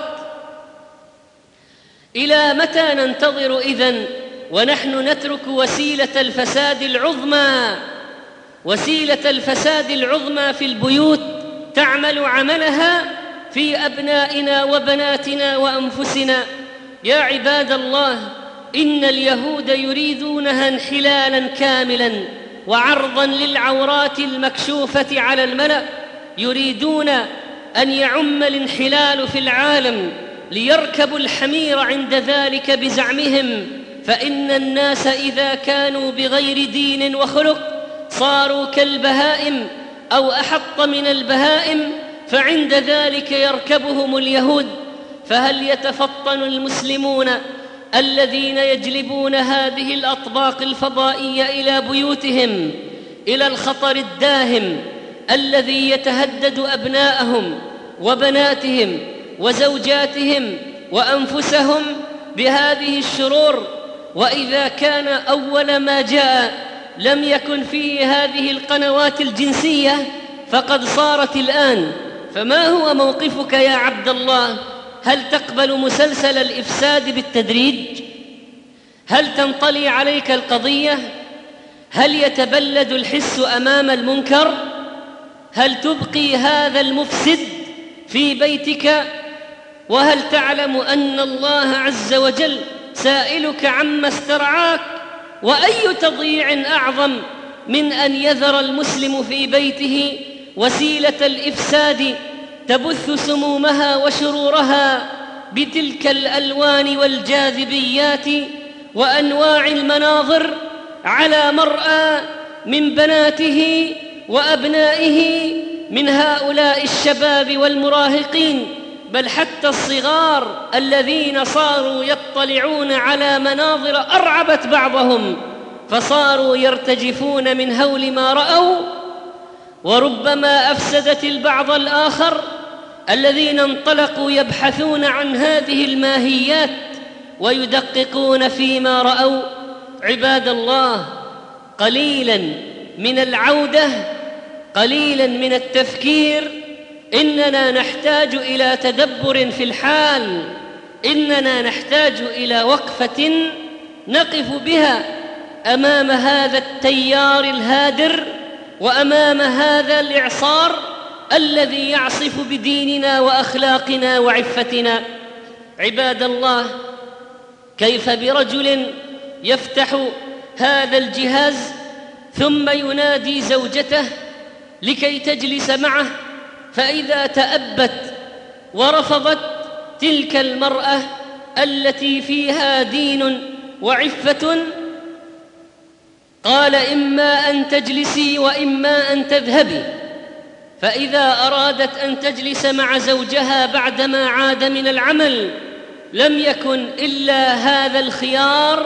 إلى متى ننتظر إذن ونحن نترك وسيلة الفساد العظمى وسيلة الفساد العظمى في البيوت تعمل عملها في أبنائنا وبناتنا وأنفسنا؟ يا عباد الله، إن اليهود يريدونها انحلالاً كاملاً وعرضاً للعورات المكشوفة على الملأ، يريدون أن يعم الانحلال في العالم ليركبوا الحمير عند ذلك بزعمهم، فإن الناس إذا كانوا بغير دين وخلق صاروا كالبهائم أو أحط من البهائم، فعند ذلك يركبهم اليهود. فهل يتفطن المسلمون الذين يجلبون هذه الأطباق الفضائية إلى بيوتهم إلى الخطر الداهم الذي يتهدد أبناءهم وبناتهم وزوجاتهم وأنفسهم بهذه الشرور؟ وإذا كان أول ما جاء لم يكن فيه هذه القنوات الجنسية فقد صارت الآن، فما هو موقفك يا عبد الله؟ هل تقبل مسلسل الإفساد بالتدريج؟ هل تنطلي عليك القضية؟ هل يتبلد الحس أمام المنكر؟ هل تبقي هذا المفسد في بيتك؟ وهل تعلم أن الله عز وجل سائلك عما استرعاك؟ وأي تضييع أعظم من أن يذر المسلم في بيته وسيلة الإفساد تبث سمومها وشرورها بتلك الألوان والجاذبيات وأنواع المناظر على مرأى من بناته وأبنائه من هؤلاء الشباب والمراهقين، بل حتى الصغار الذين صاروا يطلعون على مناظر أرعبت بعضهم، فصاروا يرتجفون من هول ما رأوا، وربما أفسدت البعض الآخر الذين انطلقوا يبحثون عن هذه الماهيات ويدققون فيما رأوا. عباد الله، قليلاً من العودة، قليلاً من التفكير. إننا نحتاج إلى تدبر في الحال، إننا نحتاج إلى وقفة نقف بها أمام هذا التيار الهادر وأمام هذا الإعصار الذي يعصف بديننا وأخلاقنا وعفتنا. عباد الله، كيف برجل يفتح هذا الجهاز ثم ينادي زوجته لكي تجلس معه، فإذا تأبت ورفضت تلك المرأة التي فيها دين وعفة قال إما أن تجلسي وإما أن تذهبي. فإذا أرادت أن تجلس مع زوجها بعدما عاد من العمل لم يكن إلا هذا الخيار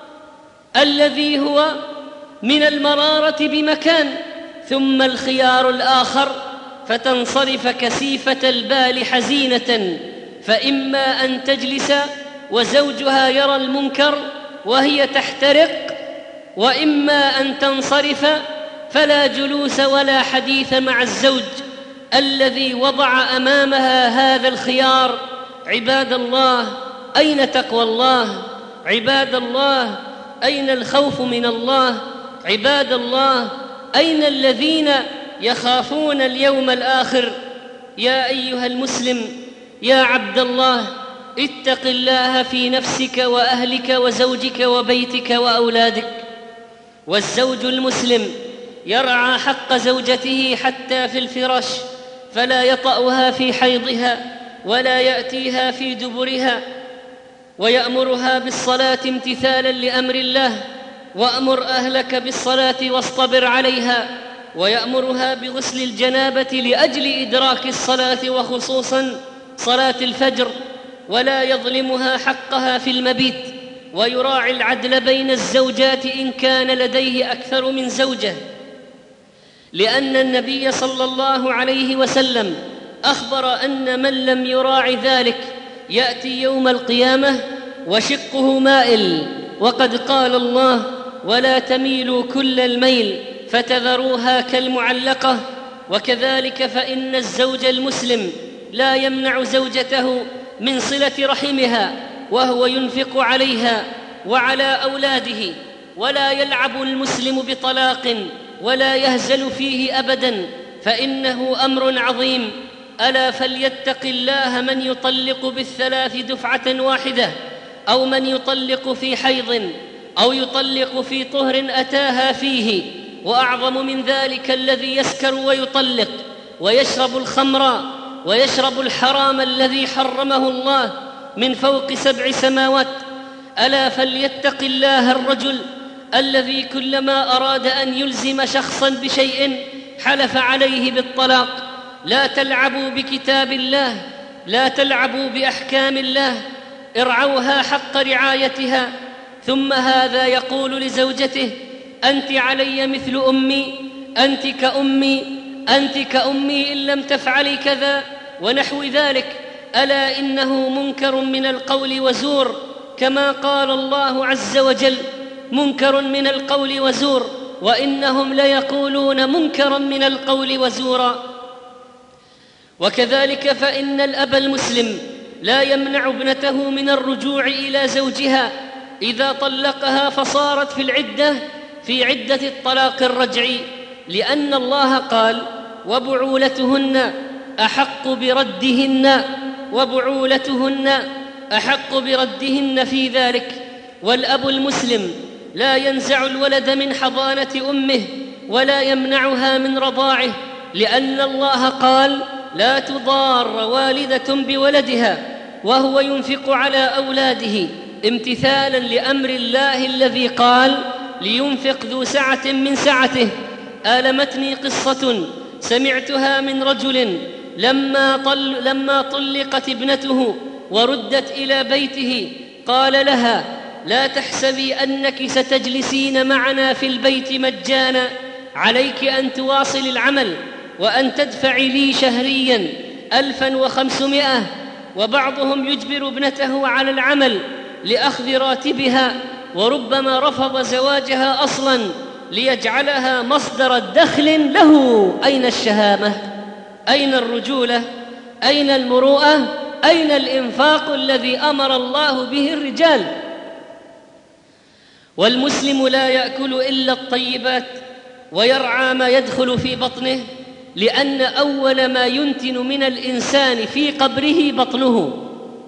الذي هو من المرارة بمكان، ثم الخيار الآخر، فتنصرف كسيفة البال حزينة، فإما أن تجلس وزوجها يرى المنكر وهي تحترق، وإما أن تنصرف فلا جلوس ولا حديث مع الزوج الذي وضع أمامها هذا الخيار. عباد الله، أين تقوى الله؟ عباد الله، أين الخوف من الله؟ عباد الله، أين الذين يخافون اليوم الآخر؟ يا أيها المسلم، يا عبد الله، اتق الله في نفسك وأهلك وزوجك وبيتك وأولادك. والزوج المسلم يرعى حق زوجته حتى في الفراش، فلا يطأها في حيضها ولا يأتيها في دبرها، ويأمرها بالصلاة امتثالا لأمر الله، وأمر أهلك بالصلاة واصطبر عليها، ويأمرها بغسل الجنابة لأجل إدراك الصلاة وخصوصا صلاة الفجر، ولا يظلمها حقها في المبيت، ويراعي العدل بين الزوجات إن كان لديه أكثر من زوجة، لأن النبي صلى الله عليه وسلم أخبر أن من لم يراعي ذلك يأتي يوم القيامة وشقه مائل، وقد قال الله: ولا تميلوا كل الميل فتذروها كالمعلقة. وكذلك فإن الزوج المسلم لا يمنع زوجته من صلة رحمها وهو ينفق عليها وعلى أولاده، ولا يلعب المسلم بطلاق ولا يهزل فيه أبداً، فإنه أمر عظيم. ألا فليتق الله من يطلق بالثلاث دفعة واحدة، أو من يطلق في حيض، أو يطلق في طهر أتاها فيه. وأعظم من ذلك الذي يسكر ويطلق ويشرب الخمر ويشرب الحرام الذي حرمه الله من فوق سبع سماوات. ألا فليتق الله الرجل الذي كلما أراد أن يلزم شخصاً بشيء حلف عليه بالطلاق. لا تلعبوا بكتاب الله، لا تلعبوا بأحكام الله، ارعوها حق رعايتها. ثم هذا يقول لزوجته: أنت علي مثل أمي، أنت كأمي، أنت كأمي إن لم تفعلي كذا ونحو ذلك. ألا إنه منكر من القول وزور، كما قال الله عز وجل: منكر من القول وزور، وإنهم ليقولون منكرا من القول وزورا. وكذلك فإن الأب المسلم لا يمنع ابنته من الرجوع إلى زوجها إذا طلقها فصارت في العدة في عدة الطلاق الرجعي، لأن الله قال: وبعولتهن أحق بردهن وبعولتهن أحق بردهن في ذلك. والأب المسلم لا ينزع الولد من حضانة أمه ولا يمنعها من رضاعه، لأن الله قال: لا تضار والدة بولدها، وهو ينفق على أولاده امتثالا لأمر الله الذي قال: لينفق ذو سعة من سعته. آلمتني قصة سمعتها من رجل لما, طل لما طلقت ابنته وردت إلى بيته قال لها: لا تحسبي أنك ستجلسين معنا في البيت مجانا، عليك أن تواصل العمل وأن تدفعي لي شهريا ألفا وخمسمائة. وبعضهم يجبر ابنته على العمل لأخذ راتبها، وربما رفض زواجها أصلا ليجعلها مصدر دخل له. أين الشهامة؟ أين الرجولة؟ أين المروءة؟ أين الإنفاق الذي أمر الله به الرجال؟ والمسلم لا يأكل إلا الطيبات ويرعى ما يدخل في بطنه، لأن أول ما ينتن من الإنسان في قبره بطنه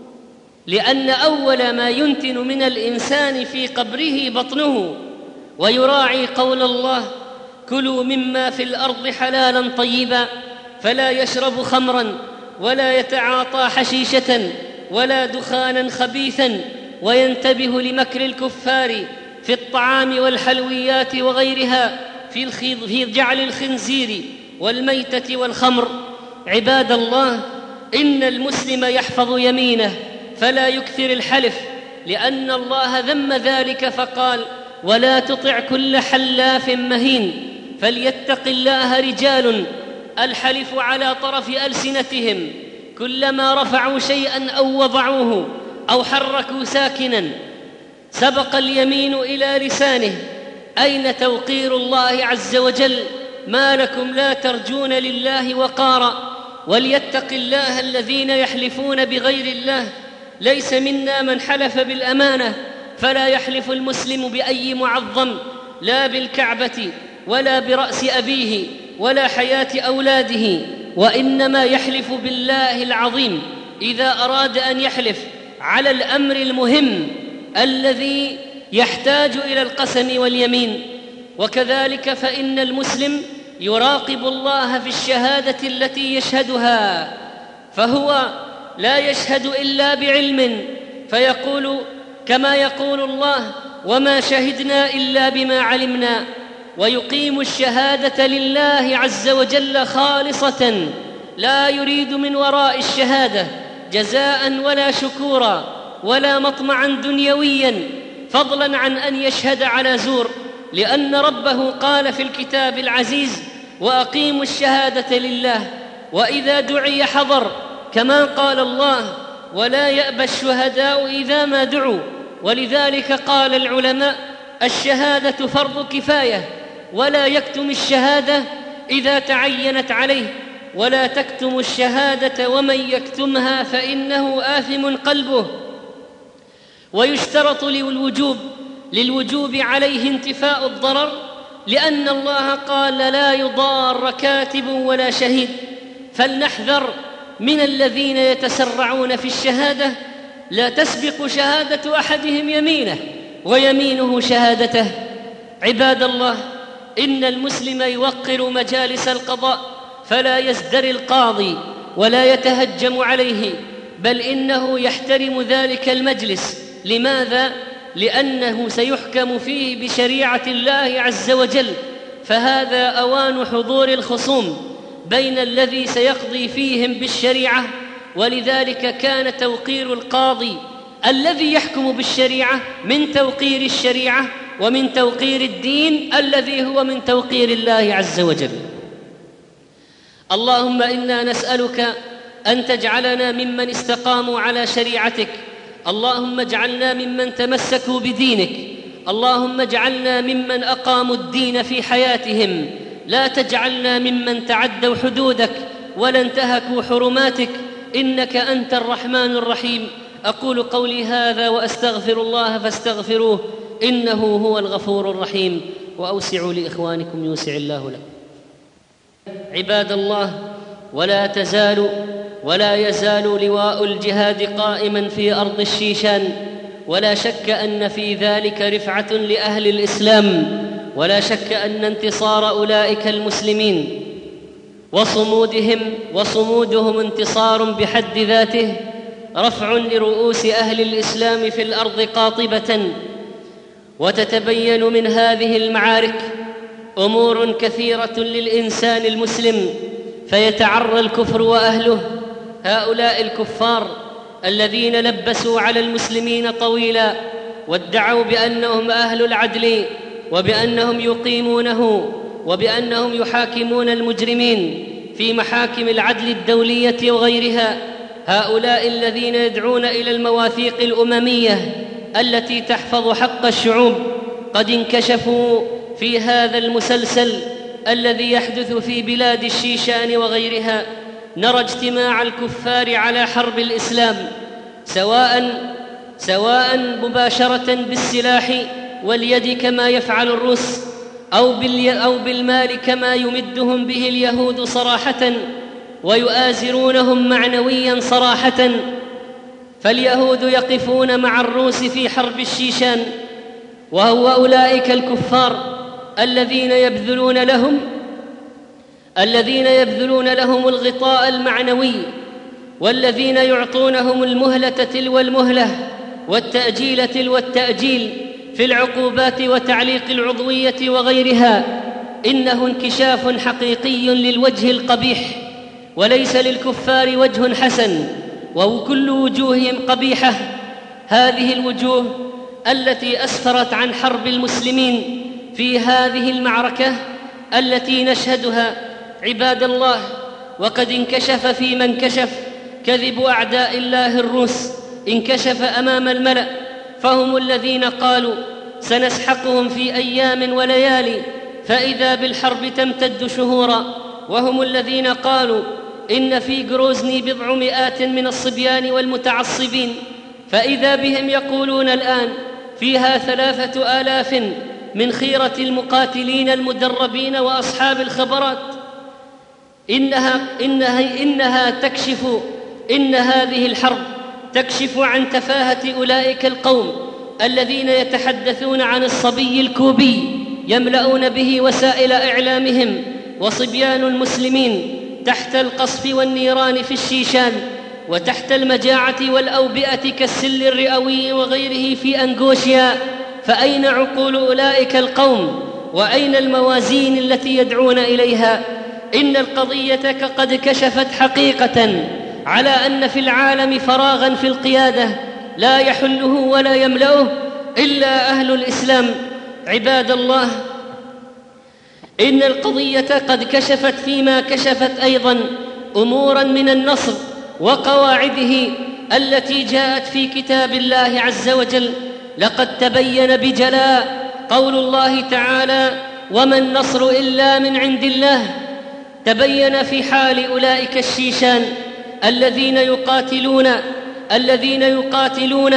لأن أول ما ينتن من الإنسان في قبره بطنه ويراعي قول الله: كلوا مما في الأرض حلالا طيبا، فلا يشرب خمرا ولا يتعاطى حشيشة ولا دخانا خبيثا، وينتبه لمكر الكفار في الطعام والحلويات وغيرها في جعل الخنزير والميتة والخمر. عباد الله، إن المسلم يحفظ يمينه فلا يكثر الحلف، لأن الله ذم ذلك فقال: ولا تطع كل حلاف مهين. فليتق الله رجال الحلف على طرف ألسنتهم، كلما رفعوا شيئا أو وضعوه أو حركوا ساكنا سبق اليمين إلى لسانه. أين توقير الله عز وجل؟ ما لكم لا ترجون لله وقارا؟ وليتق الله الذين يحلفون بغير الله. ليس منا من حلف بالأمانة، فلا يحلف المسلم بأي معظم، لا بالكعبة ولا برأس أبيه ولا حياة أولاده، وإنما يحلف بالله العظيم إذا أراد أن يحلف على الأمر المهم الذي يحتاج إلى القسم واليمين. وكذلك فإن المسلم يراقب الله في الشهادة التي يشهدها، فهو لا يشهد إلا بعلم، فيقول كما يقول الله: وما شهدنا إلا بما علمنا. ويقيم الشهادة لله عز وجل خالصة، لا يريد من وراء الشهادة جزاء ولا شكورا ولا مطمعا دنيويا، فضلا عن أن يشهد على زور، لأن ربه قال في الكتاب العزيز: وأقيموا الشهادة لله وإذا دعي حضر، كما قال الله: ولا يأبى الشهداء إذا ما دعوا. ولذلك قال العلماء: الشهادة فرض كفاية، ولا يكتم الشهادة إذا تعينت عليه، ولا تكتم الشهادة ومن يكتمها فإنه آثم قلبه. ويشترط للوجوب للوجوب عليه انتفاء الضرر، لأن الله قال: لا يضار كاتب ولا شهيد. فلنحذر من الذين يتسرعون في الشهادة، لا تسبق شهادة أحدهم يمينه ويمينه شهادته. عباد الله، إن المسلم يوقر مجالس القضاء، فلا يزدري القاضي ولا يتهجم عليه، بل إنه يحترم ذلك المجلس. لماذا؟ لأنه سيحكم فيه بشريعة الله عز وجل، فهذا أوان حضور الخصوم بين الذي سيقضي فيهم بالشريعة. ولذلك كان توقير القاضي الذي يحكم بالشريعة من توقير الشريعة، ومن توقير الدين الذي هو من توقير الله عز وجل. اللهم إنا نسألك أن تجعلنا ممن استقاموا على شريعتك، اللهم اجعلنا ممن تمسكوا بدينك، اللهم اجعلنا ممن أقاموا الدين في حياتهم، لا تجعلنا ممن تعدوا حدودك ولا انتهكوا حرماتك، إنك أنت الرحمن الرحيم. أقول قولي هذا وأستغفر الله فاستغفروه، إنه هو الغفور الرحيم. وأوسعوا لإخوانكم يوسع الله لكم. عباد الله، ولا تزال ولا يزال لواء الجهاد قائما في أرض الشيشان، ولا شك أن في ذلك رفعة لأهل الإسلام ولا شك أن انتصار أولئك المسلمين وصمودهم وصمودهم انتصار بحد ذاته رفع لرؤوس أهل الإسلام في الأرض قاطبة. وتتبين من هذه المعارك أمور كثيرة للإنسان المسلم فيتعرى الكفر وأهله. هؤلاء الكفار الذين لبسوا على المسلمين طويلا وادعوا بأنهم أهل العدل وبأنهم يقيمونه وبأنهم يحاكمون المجرمين في محاكم العدل الدولية وغيرها، هؤلاء الذين يدعون إلى المواثيق الأممية التي تحفظ حق الشعوب قد انكشفوا في هذا المسلسل الذي يحدث في بلاد الشيشان وغيرها. نرى اجتماع الكفار على حرب الإسلام سواء سواء مباشرة بالسلاح واليد كما يفعل الروس أو, أو بالمال كما يمدهم به اليهود صراحة ويؤازرونهم معنويا صراحة. فاليهود يقفون مع الروس في حرب الشيشان، وهو أولئك الكفار الذين يبذلون لهم الذين يبذلون لهم الغطاء المعنوي، والذين يعطونهم المهلة تلو المهلة والتأجيل تلو التأجيل في العقوبات وتعليق العضوية وغيرها. إنه انكشاف حقيقي للوجه القبيح، وليس للكفار وجه حسن، وكل وجوههم قبيحة. هذه الوجوه التي أسفرت عن حرب المسلمين في هذه المعركة التي نشهدها عباد الله. وقد انكشف فيما انكشف كذب أعداء الله الروس، انكشف أمام الملأ، فهم الذين قالوا سنسحقهم في أيام وليالي، فإذا بالحرب تمتد شهورا. وهم الذين قالوا إن في جروزني بضع مئات من الصبيان والمتعصبين، فإذا بهم يقولون الآن فيها ثلاثة آلاف من خيرة المقاتلين المدربين وأصحاب الخبرات. إنها, إنها, إنها تكشف إن هذه الحرب تكشف عن تفاهة أولئك القوم الذين يتحدثون عن الصبي الكوبي يملؤون به وسائل إعلامهم، وصبيان المسلمين تحت القصف والنيران في الشيشان، وتحت المجاعة والأوبئة كالسل الرئوي وغيره في أنغوشيا. فأين عقول أولئك القوم؟ وأين الموازين التي يدعون إليها؟ إن القضية قد كشفت حقيقة على أن في العالم فراغا في القيادة لا يحله ولا يملأه إلا أهل الإسلام. عباد الله، إن القضية قد كشفت فيما كشفت أيضا أمورا من النصر وقواعده التي جاءت في كتاب الله عز وجل. لقد تبين بجلاء قول الله تعالى: وما النصر إلا من عند الله. تبين في حال أولئك الشيشان الذين يقاتلون الذين يقاتلون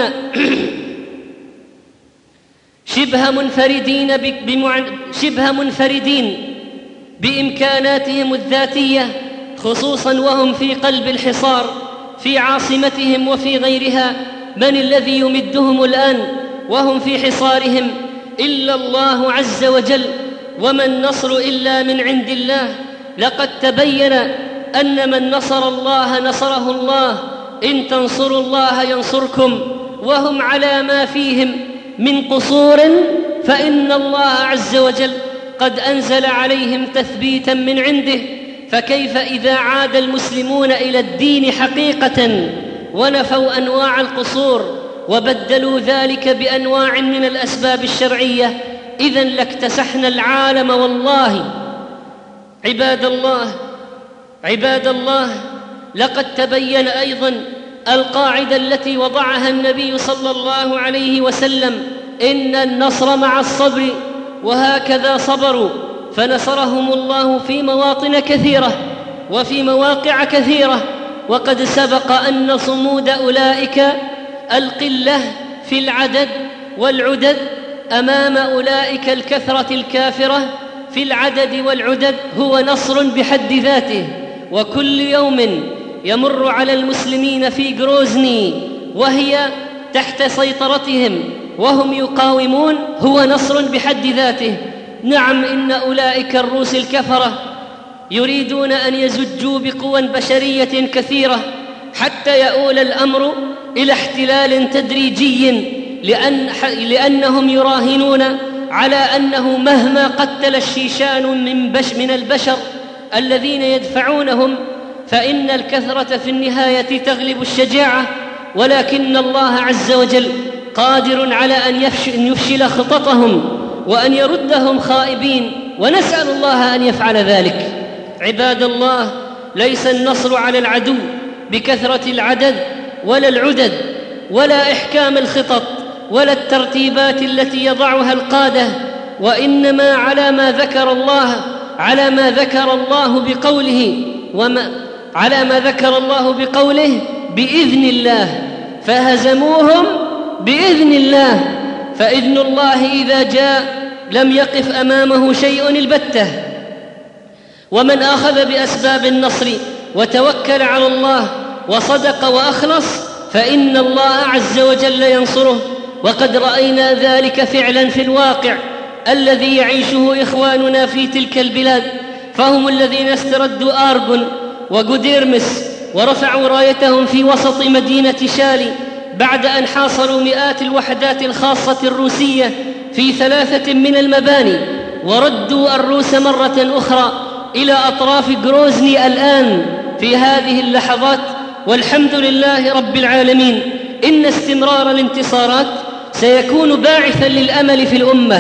شبه منفردين شبه منفردين بإمكاناتهم الذاتية، خصوصا وهم في قلب الحصار في عاصمتهم وفي غيرها. من الذي يمدهم الآن وهم في حصارهم؟ إلا الله عز وجل. وما النصر إلا من عند الله. لقد تبين أن من نصر الله نصره الله، إن تنصروا الله ينصركم. وهم على ما فيهم من قصور فإن الله عز وجل قد أنزل عليهم تثبيتا من عنده. فكيف إذا عاد المسلمون إلى الدين حقيقة ونفوا أنواع القصور وبدلوا ذلك بأنواع من الأسباب الشرعية؟ إذن لاكتسحنا العالم والله. عباد الله عباد الله لقد تبين أيضا القاعدة التي وضعها النبي صلى الله عليه وسلم: إن النصر مع الصبر. وهكذا صبروا فنصرهم الله في مواطن كثيرة وفي مواقع كثيرة. وقد سبق أن صمود أولئك القلة في العدد والعدد أمام أولئك الكثرة الكافرة في العدد والعدد هو نصر بحد ذاته. وكل يوم يمر على المسلمين في جروزني وهي تحت سيطرتهم وهم يقاومون هو نصر بحد ذاته. نعم، إن أولئك الروس الكفرة يريدون أن يزجوا بقوى بشرية كثيرة حتى يؤول الأمر إلى احتلال تدريجي، لأن لأنهم يراهنون على أنه مهما قتل الشيشان من, بش من البشر الذين يدفعونهم فإن الكثرة في النهاية تغلب الشجاعة، ولكن الله عز وجل قادر على أن يفشل خططهم وأن يردهم خائبين، ونسأل الله أن يفعل ذلك. عباد الله، ليس النصر على العدو بكثرة العدد ولا العدد ولا إحكام الخطط ولا الترتيبات التي يضعها القادة، وإنما على ما ذكر الله على ما ذكر الله بقوله وما على ما ذكر الله بقوله بإذن الله، فهزموهم بإذن الله، فإذن الله إذا جاء لم يقف أمامه شيء البتة. ومن أخذ بأسباب النصر وتوكل على الله وصدق وأخلص فإن الله عز وجل ينصره، وقد رأينا ذلك فعلا في الواقع الذي يعيشه إخواننا في تلك البلاد، فهم الذين استردوا آرغون وغوديرمس ورفعوا رايتهم في وسط مدينة شالي بعد أن حاصروا مئات الوحدات الخاصة الروسية في ثلاثة من المباني، وردوا الروس مرة أخرى إلى أطراف غروزني الآن في هذه اللحظات. والحمد لله رب العالمين، إن استمرار الانتصارات سيكون باعثا للأمل في الأمة،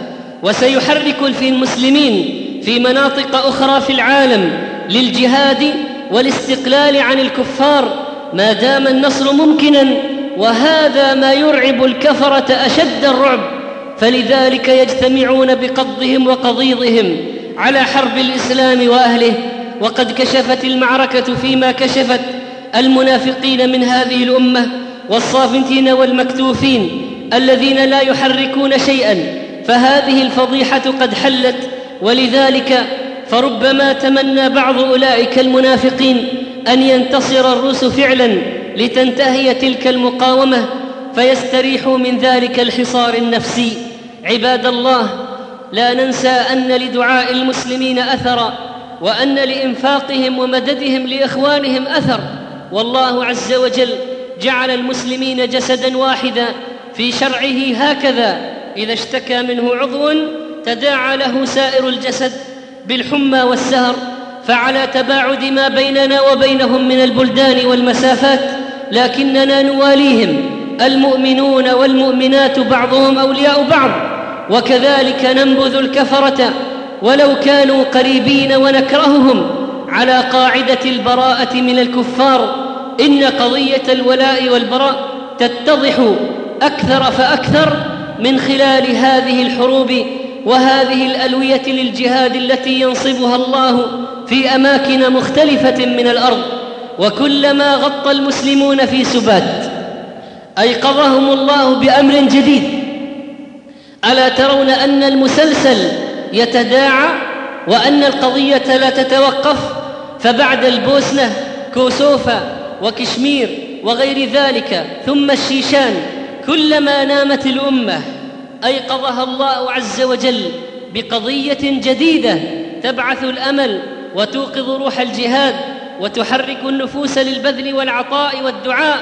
وسيحرك في المسلمين في مناطق أخرى في العالم للجهاد والاستقلال عن الكفار ما دام النصر ممكنا، وهذا ما يرعب الكفرة أشد الرعب، فلذلك يجتمعون بقضهم وقضيضهم على حرب الإسلام وأهله. وقد كشفت المعركة فيما كشفت المنافقين من هذه الأمة والصافتين والمكتوفين الذين لا يحركون شيئا، فهذه الفضيحة قد حلت. ولذلك فربما تمنى بعض أولئك المنافقين أن ينتصر الروس فعلا لتنتهي تلك المقاومة فيستريحوا من ذلك الحصار النفسي. عباد الله، لا ننسى أن لدعاء المسلمين أثرا، وأن لإنفاقهم ومددهم لإخوانهم أثر، والله عز وجل جعل المسلمين جسدا واحدا في شرعه هكذا: إذا اشتكى منه عضو تداعى له سائر الجسد بالحمى والسهر. فعلى تباعد ما بيننا وبينهم من البلدان والمسافات لكننا نواليهم، المؤمنون والمؤمنات بعضهم أولياء بعض، وكذلك ننبذ الكفرة ولو كانوا قريبين ونكرههم على قاعدة البراءة من الكفار. إن قضية الولاء والبراء تتضح أكثر فأكثر من خلال هذه الحروب وهذه الألوية للجهاد التي ينصبها الله في أماكن مختلفة من الأرض. وكلما غطى المسلمون في سبات أيقظهم الله بأمر جديد. ألا ترون أن المسلسل يتداعى وأن القضية لا تتوقف؟ فبعد البوسنة كوسوفا وكشمير وغير ذلك ثم الشيشان، كلما نامت الأمة أيقظها الله عز وجل بقضية جديدة تبعث الأمل وتوقظ روح الجهاد وتحرك النفوس للبذل والعطاء والدعاء.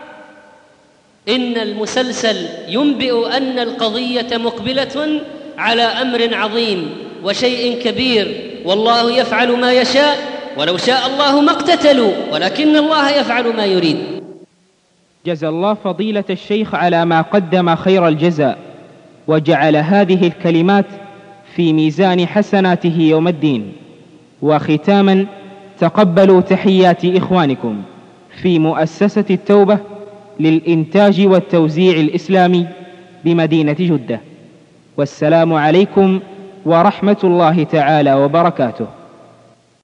إن المسلسل ينبئ أن القضية مقبلة على أمر عظيم وشيء كبير، والله يفعل ما يشاء، ولو شاء الله ما اقتتلوا ولكن الله يفعل ما يريد.
جزى الله فضيلة الشيخ على ما قدم خير الجزاء، وجعل هذه الكلمات في ميزان حسناته يوم الدين. وختاما، تقبلوا تحيات إخوانكم في مؤسسة التوبة للإنتاج والتوزيع الإسلامي بمدينة جدة، والسلام عليكم ورحمة الله تعالى وبركاته.